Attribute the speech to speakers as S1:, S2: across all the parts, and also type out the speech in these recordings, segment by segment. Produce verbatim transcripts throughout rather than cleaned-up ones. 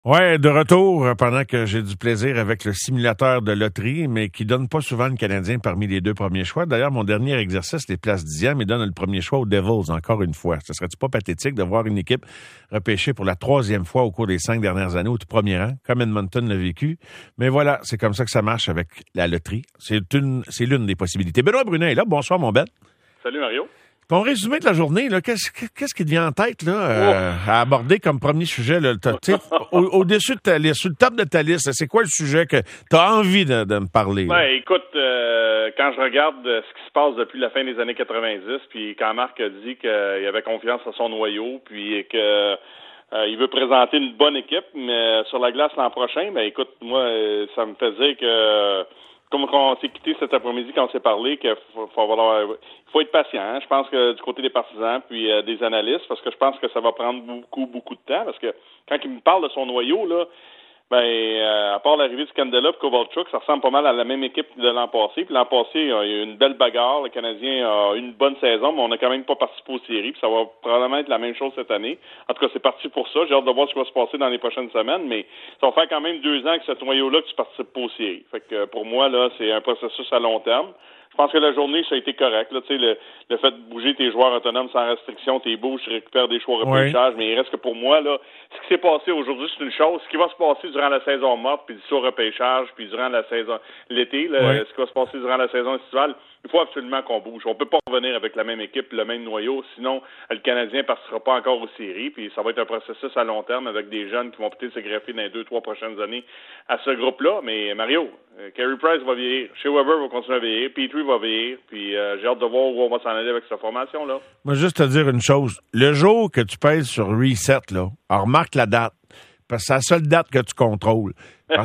S1: Ouais, de retour euh, pendant que j'ai du plaisir avec le simulateur de loterie, mais qui donne pas souvent le Canadien parmi les deux premiers choix. D'ailleurs, mon dernier exercice, les places dixième, il donne le premier choix aux Devils, encore une fois. Ce serait-tu pas pathétique de voir une équipe repêchée pour la troisième fois au cours des cinq dernières années au tout premier rang, comme Edmonton l'a vécu? Mais voilà, c'est comme ça que ça marche avec la loterie. C'est une, c'est l'une des possibilités. Benoît Brunet est là. Bonsoir, mon Ben.
S2: Salut, Mario.
S1: Ton résumé de la journée, là, qu'est-ce, qu'est-ce qui te vient en tête là, euh,
S2: oh.
S1: à aborder comme premier sujet? Là, au, au-dessus de ta liste, sur le top de ta liste, c'est quoi le sujet que tu as envie de, de me parler?
S2: Ben, écoute, euh, quand je regarde ce qui se passe depuis la fin des années quatre-vingt-dix, puis quand Marc a dit qu'il avait confiance à son noyau, puis que euh, il veut présenter une bonne équipe, mais sur la glace l'an prochain, ben écoute, moi, ça me fait dire que... Comme on s'est quitté cet après-midi quand on s'est parlé, qu'il faut, faut, avoir, faut être patient. Hein? Je pense que du côté des partisans puis euh, des analystes, parce que je pense que ça va prendre beaucoup, beaucoup de temps. Parce que quand il me parle de son noyau, là, ben euh, à part l'arrivée de Scandella et Kovalchuk, ça ressemble pas mal à la même équipe de l'an passé. Puis l'an passé, il y a eu une belle bagarre. Le Canadien a eu une bonne saison, mais on n'a quand même pas participé aux séries. Puis ça va probablement être la même chose cette année. En tout cas, c'est parti pour ça. J'ai hâte de voir ce qui va se passer dans les prochaines semaines. Mais ça va faire quand même deux ans que ce noyau-là que tu participes pas aux séries. Fait que pour moi, là, c'est un processus à long terme. Je pense que la journée, ça a été correct. Là, le, le fait de bouger tes joueurs autonomes sans restriction, tes bouges, tu récupères des choix repêchage, oui. Mais il reste que pour moi, là, ce qui s'est passé aujourd'hui, c'est une chose. Ce qui va se passer durant la saison morte, puis sur repêchage, puis durant la saison l'été, là, oui. Ce qui va se passer durant la saison estivale, il faut absolument qu'on bouge. On peut pas revenir avec la même équipe, le même noyau, sinon le Canadien ne partira pas encore aux séries, puis ça va être un processus à long terme avec des jeunes qui vont peut-être se greffer dans les deux, trois prochaines années à ce groupe-là. Mais Mario, euh, Carey Price va vieillir, Shea Weber va continuer à vieillir, Petrie va vieillir, puis euh, j'ai hâte de voir où on va s'en aller avec cette formation-là.
S1: Moi, juste te dire une chose. Le jour que tu pèses sur Reset, là, alors remarque la date, parce que c'est la seule date que tu contrôles.
S2: T'as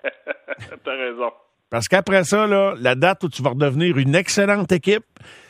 S2: raison.
S1: Parce qu'après ça, là, la date où tu vas redevenir une excellente équipe,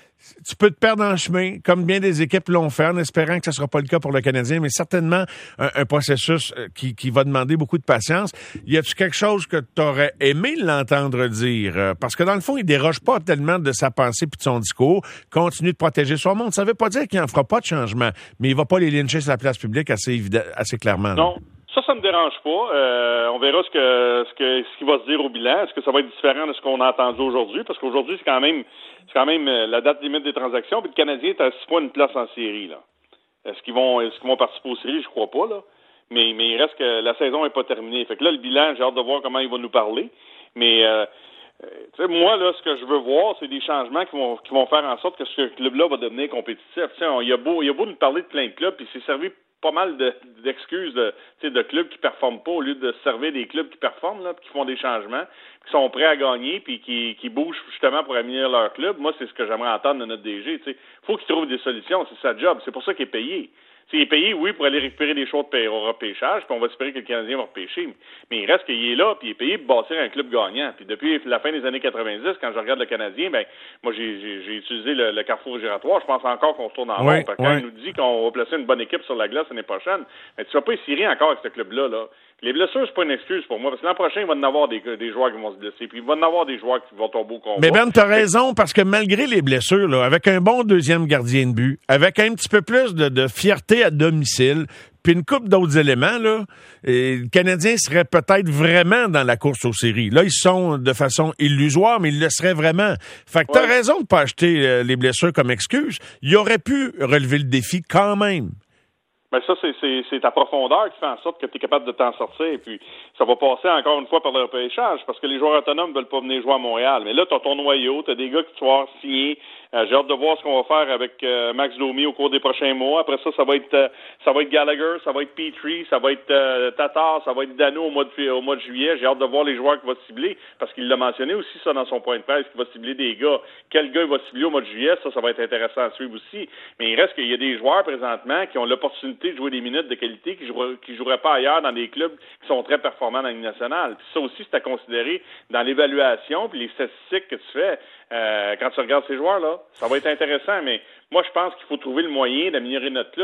S1: tu peux te perdre en chemin, comme bien des équipes l'ont fait, en espérant que ce ne sera pas le cas pour le Canadien, mais certainement un, un processus qui, qui va demander beaucoup de patience. Y a-tu quelque chose que tu aurais aimé l'entendre dire? Parce que dans le fond, il déroge pas tellement de sa pensée puis de son discours. Continue de protéger son monde. Ça veut pas dire qu'il n'en fera pas de changement, mais il va pas les lyncher sur la place publique assez, évident, assez clairement.
S2: Non. Là. Ça, ça me dérange pas. Euh, on verra ce que ce que ce qui va se dire au bilan. Est-ce que ça va être différent de ce qu'on a entendu aujourd'hui? Parce qu'aujourd'hui, c'est quand même c'est quand même la date limite des transactions. Puis le Canadien est à six points une place en série, là. Est-ce qu'ils vont est-ce qu'ils vont participer aux séries? Je crois pas, là. Mais mais il reste que la saison n'est pas terminée. Fait que là, le bilan, j'ai hâte de voir comment il va nous parler. Mais euh, tu sais, moi, là, ce que je veux voir, c'est des changements qui vont qui vont faire en sorte que ce club-là va devenir compétitif. Tu sais, il y a beau il y a beau nous parler de plein de clubs, puis c'est servi pas mal de, d'excuses de, de clubs qui performent pas au lieu de servir des clubs qui performent, là, qui font des changements, qui sont prêts à gagner, puis qui, qui bougent justement pour améliorer leur club. Moi, c'est ce que j'aimerais entendre de notre D G. Il faut qu'il trouve des solutions. C'est sa job. C'est pour ça qu'il est payé. T'sais, il est payé, oui, pour aller récupérer des choix de au repêchage, puis on va espérer que le Canadien va repêcher. Mais il reste qu'il est là, puis il est payé pour bâtir un club gagnant. Puis depuis la fin des années quatre-vingt-dix, quand je regarde le Canadien, ben moi, j'ai, j'ai, j'ai utilisé le, le carrefour giratoire. Je pense encore qu'on se tourne en rond.
S1: Oui,
S2: quand
S1: oui.
S2: il nous dit qu'on va placer une bonne équipe sur la glace l'année prochaine, mais tu vas pas essayer encore avec ce club-là, là. Les blessures, c'est pas une excuse pour moi, parce que l'an prochain, il va y en avoir des, des joueurs qui vont se blesser, puis il va y en avoir des joueurs qui vont tomber au combat.
S1: Mais Ben, t'as raison, parce que malgré les blessures, là, avec un bon deuxième gardien de but, avec un petit peu plus de, de fierté à domicile, puis une couple d'autres éléments, là, et le Canadien serait peut-être vraiment dans la course aux séries. Là, ils sont de façon illusoire, mais ils le seraient vraiment. Fait que t'as
S2: ouais.
S1: raison de pas acheter euh, les blessures comme excuse. Il aurait pu relever le défi quand même.
S2: Ben ça, c'est, c'est, c'est ta profondeur qui fait en sorte que tu es capable de t'en sortir. Et puis, ça va passer encore une fois par le repêchage, parce que les joueurs autonomes ne veulent pas venir jouer à Montréal. Mais là, tu as ton noyau, tu as des gars qui tu vas signer. Euh, j'ai hâte de voir ce qu'on va faire avec euh, Max Domi au cours des prochains mois. Après ça, ça va être euh, ça va être Gallagher, ça va être Petrie, ça va être euh, Tatar, ça va être Dano au mois de au mois de juillet. J'ai hâte de voir les joueurs qu'il va cibler, parce qu'il l'a mentionné aussi ça dans son point de presse, qu'il va cibler des gars. Quel gars il va cibler au mois de juillet, ça, ça va être intéressant à suivre aussi. Mais il reste qu'il y a des joueurs présentement qui ont l'opportunité de jouer des minutes de qualité qui joueraient, qui joueraient pas ailleurs dans des clubs qui sont très performants dans la Ligue nationale. Puis ça aussi, c'est à considérer dans l'évaluation puis les statistiques que tu fais euh, quand tu regardes ces joueurs-là. Ça va être intéressant, mais moi, je pense qu'il faut trouver le moyen d'améliorer notre club.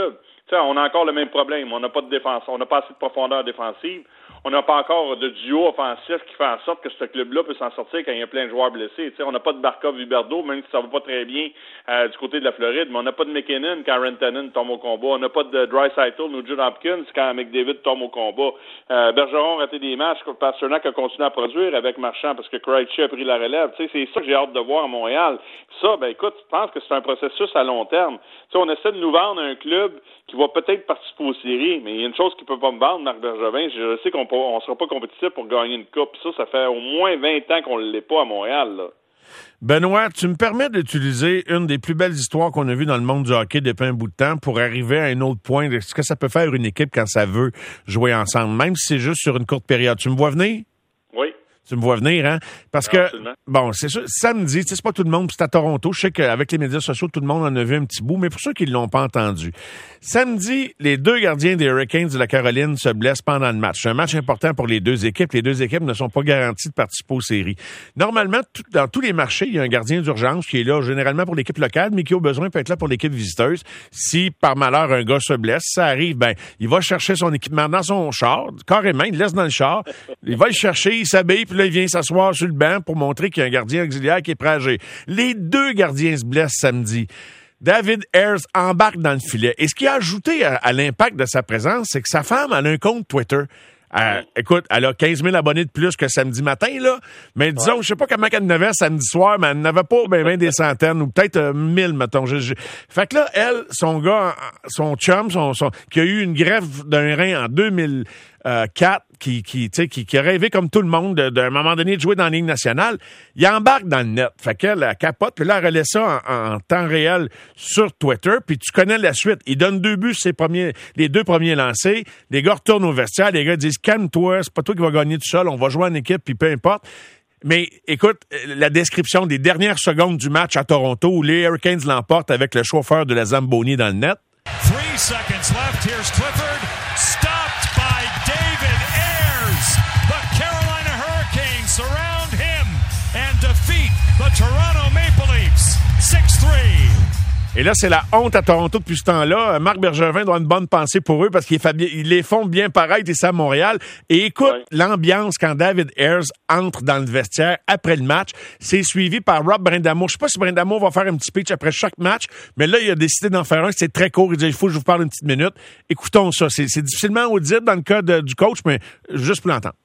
S2: sais, on a encore le même problème. On n'a pas de défense, on n'a pas assez de profondeur défensive. On n'a pas encore de duo offensif qui fait en sorte que ce club-là peut s'en sortir quand il y a plein de joueurs blessés. Tu sais, on n'a pas de Barkov-Huberdeau, même si ça va pas très bien euh, du côté de la Floride, mais on n'a pas de McKinnon quand Rantanen tombe au combat. On n'a pas de Draisaitl ou Nugent Hopkins quand McDavid tombe au combat. Euh, Bergeron a raté des matchs, Pasternak a continué à produire avec Marchand parce que Krejci a pris la relève. Tu sais, c'est ça que j'ai hâte de voir à Montréal. Puis ça, ben écoute, je pense que c'est un processus à long terme. Tu sais, on essaie de nous vendre un club qui va peut-être participer aux séries, mais il y a une chose qu'il peut pas me vendre, Marc Bergevin, je sais qu'on on sera pas compétitif pour gagner une coupe. Ça, ça fait au moins vingt ans qu'on ne l'est pas à Montréal, là.
S1: Benoît, tu me permets d'utiliser une des plus belles histoires qu'on a vues dans le monde du hockey depuis un bout de temps pour arriver à un autre point de ce que ça peut faire une équipe quand ça veut jouer ensemble, même si c'est juste sur une courte période. Tu me vois venir?
S2: Oui.
S1: Tu me vois venir, hein? Parce
S2: non,
S1: que,
S2: absolument.
S1: bon, c'est sûr, samedi, tu sais, c'est pas tout le monde, puis c'est à Toronto. Je sais qu'avec les médias sociaux, tout le monde en a vu un petit bout, mais pour ceux qui ne l'ont pas entendu. Samedi, les deux gardiens des Hurricanes de la Caroline se blessent pendant le match. C'est un match important pour les deux équipes. Les deux équipes ne sont pas garanties de participer aux séries. Normalement, tout, dans tous les marchés, il y a un gardien d'urgence qui est là généralement pour l'équipe locale, mais qui au besoin peut être là pour l'équipe visiteuse. Si, par malheur, un gars se blesse, ça arrive, ben, il va chercher son équipement dans son char, carrément, il le laisse dans le char, il va le chercher, il s'habille, puis là, il vient s'asseoir sur le banc pour montrer qu'il y a un gardien auxiliaire qui est prêt à agir. Les deux gardiens se blessent samedi. David Ayres embarque dans le filet. Et ce qui a ajouté à, à l'impact de sa présence, c'est que sa femme, elle a un compte Twitter. Euh, écoute, elle a quinze mille abonnés de plus que samedi matin, là. Mais disons, ouais. Je sais pas comment elle en avait samedi soir, mais elle n'avait pas ben, ben des centaines, ou peut-être euh, mille, mettons. Je, je... Fait que là, elle, son gars, son chum, son, son, qui a eu une greffe d'un rein en deux mille quatre, qui, qui, tu sais, qui, qui a rêvé comme tout le monde d'un moment donné de jouer dans la Ligue nationale, il embarque dans le net. Fait qu'elle, elle capote, puis là, elle relaie ça en, en temps réel sur Twitter, puis tu connais la suite. Il donne deux buts sur ses premiers, les deux premiers lancés. Les gars retournent au vestiaire, les gars disent « Calme-toi, c'est pas toi qui vas gagner tout seul, on va jouer en équipe, puis peu importe. » Mais écoute, la description des dernières secondes du match à Toronto où les Hurricanes l'emportent avec le chauffeur de la Zamboni dans le net.
S3: Three seconds left. Here's Clifford. Stopped by David Ayres. The Carolina Hurricanes surround him and defeat the Toronto Maple Leafs six three.
S1: Et là, c'est la honte à Toronto depuis ce temps-là. Marc Bergevin doit avoir une bonne pensée pour eux parce qu'ils les font bien paraître ici à Montréal. Et écoute, ouais. L'ambiance quand David Ayres entre dans le vestiaire après le match, c'est suivi par Rob Brindamour. Je sais pas si Brindamour va faire un petit speech après chaque match, mais là, il a décidé d'en faire un. C'est très court. Il dit, il faut que je vous parle une petite minute. Écoutons ça. C'est, c'est difficilement audible dans le cas de, du coach, mais juste pour l'entendre.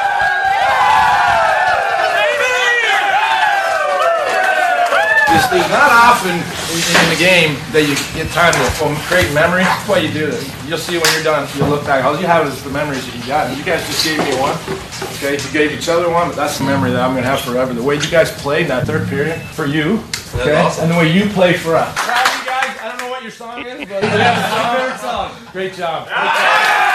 S4: It's not often in the game that you get time to um, create memories. That's why you do this. You'll see when you're done, you'll look back. All you have is the memories that you got. You guys just gave me one. Okay, you gave each other one, but that's the memory that I'm going to have forever. The way you guys played in that third period for you, okay, awesome. And the way you played for us. Proud of you guys. I don't know what your song is, but you have a favorite song. Great job. Great job.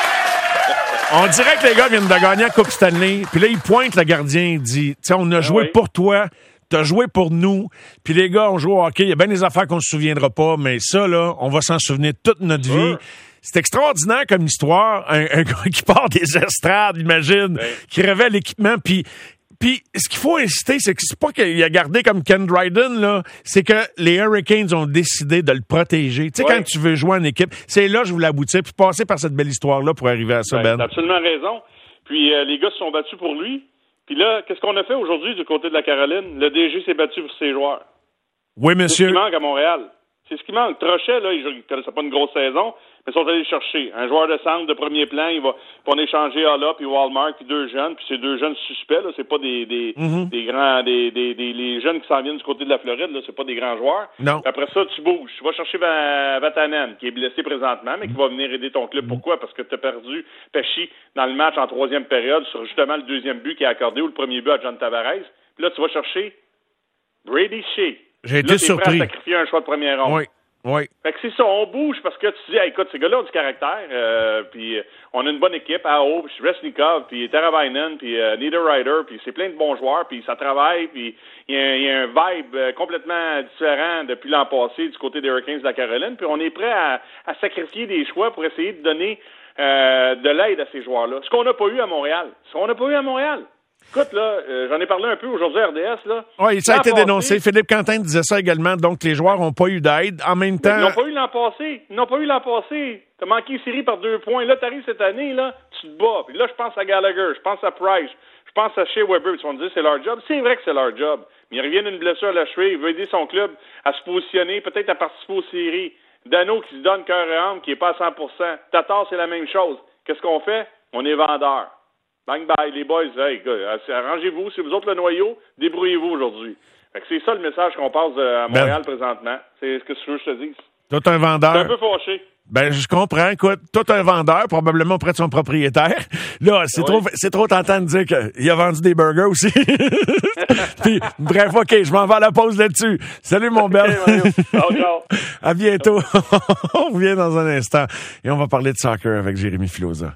S1: On dirait que les gars viennent de gagner la Coupe Stanley. Puis là, il pointe le gardien, il dit, tu sais, on a joué oui. pour toi. T'as joué pour nous, puis les gars ont joué au hockey. Il y a bien des affaires qu'on se souviendra pas, mais ça, là, on va s'en souvenir toute notre vie. Ouais. C'est extraordinaire comme histoire. Un, un gars qui part des estrades, imagine, ouais. qui révèle l'équipement, puis... Puis, ce qu'il faut insister, c'est que c'est pas qu'il a gardé comme Ken Dryden, là. C'est que les Hurricanes ont décidé de le protéger. Tu sais, ouais. quand tu veux jouer en équipe, c'est là que je voulais aboutir, puis passer par cette belle histoire-là pour arriver à ça, Ben.
S2: Ben. T'as absolument raison. Puis, euh, les gars se sont battus pour lui. Puis là, qu'est-ce qu'on a fait aujourd'hui du côté de la Caroline? Le D G s'est battu pour ses joueurs.
S1: Oui, monsieur.
S2: C'est ce qui manque à Montréal. C'est ce qui manque. Trochet, là, il ne connaissait pas une grosse saison, mais ils sont allés le chercher. Un joueur de centre de premier plan, il va pour en échanger Hala puis Walmart puis deux jeunes, puis c'est deux jeunes suspects, là, c'est pas des des, mm-hmm. des grands des, des, des les jeunes qui s'en viennent du côté de la Floride, là, c'est pas des grands joueurs.
S1: Non.
S2: Puis après ça, tu bouges. Tu vas chercher Vatanen, qui est blessé présentement, mais qui va venir aider ton club. Pourquoi? Parce que tu as perdu Pesci dans le match en troisième période sur justement le deuxième but qui est accordé ou le premier but à John Tavares. Puis là, tu vas chercher Brady Shea.
S1: J'ai été surpris.
S2: Prêt à sacrifier un choix de première ronde.
S1: Oui. Oui.
S2: Fait que c'est ça, on bouge parce que tu dis, hey, écoute, ces gars-là ont du caractère, euh, puis euh, on a une bonne équipe, Aho, puis Svechnikov, puis Teravainen, puis euh, Niederreiter, puis c'est plein de bons joueurs, puis ça travaille, puis il y, y a un vibe euh, complètement différent depuis l'an passé du côté des Hurricanes de la Caroline, puis on est prêt à, à sacrifier des choix pour essayer de donner euh, de l'aide à ces joueurs-là. Ce qu'on n'a pas eu à Montréal. Ce qu'on n'a pas eu à Montréal. Écoute, là, euh, j'en ai parlé un peu aujourd'hui à R D S, là.
S1: Oui, ça a
S2: L'an
S1: été
S2: passé,
S1: dénoncé. Philippe Quentin disait ça également. Donc, les joueurs n'ont pas eu d'aide. En même temps...
S2: Ils n'ont pas eu l'an passé. Ils n'ont pas eu l'an passé. T'as manqué une série par deux points. Là, t'arrives cette année, là, tu te bats. Puis là, je pense à Gallagher, je pense à Price, je pense à Shea Weber. Ils vont me dire c'est leur job. C'est vrai que c'est leur job. Mais ils reviennent d'une blessure à la cheville. Il veut aider son club à se positionner, peut-être à participer aux séries. Dano qui se donne cœur et âme, qui n'est pas à cent pour cent. Tatar, c'est la même chose. Qu'est-ce qu'on fait? On est vendeurs. Bang, bye, les boys, hey, gars, arrangez-vous, c'est vous autres le noyau, débrouillez-vous aujourd'hui. Fait que c'est ça le message qu'on passe à Montréal ben, présentement. C'est ce que tu veux que je te dise.
S1: Toi, t'es un vendeur.
S2: C'est un peu fâché.
S1: Ben, je comprends. Écoute, toi, t'es un vendeur, probablement auprès de son propriétaire. Là, c'est oui. trop, c'est trop tentant de dire qu'il a vendu des burgers aussi. Puis, bref, OK, je m'en vais à la pause là-dessus. Salut, mon bel. À bientôt. On revient dans un instant et on va parler de soccer avec Jérémy Filosa.